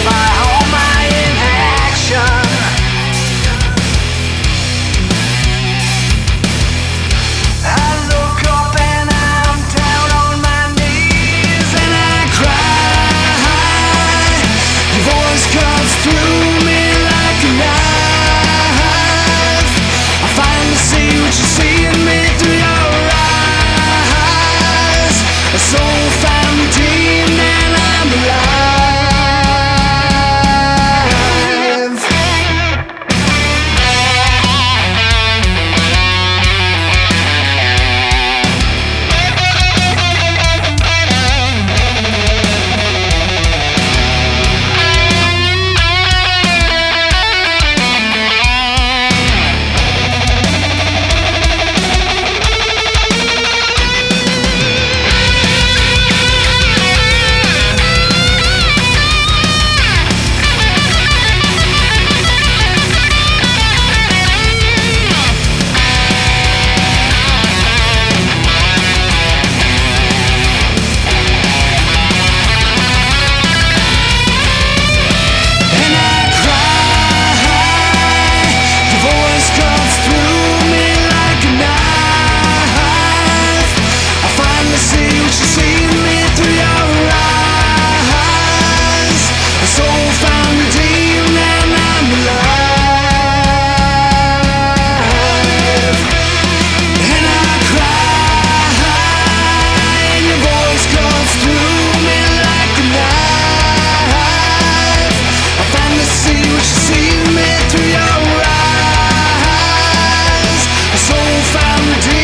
by all my inaction. I look up and I'm down on my knees and I cry. Your voice cuts through me like a knife. I finally see what you see in me through your eyes. A soul found redeemed and I'm alive. Found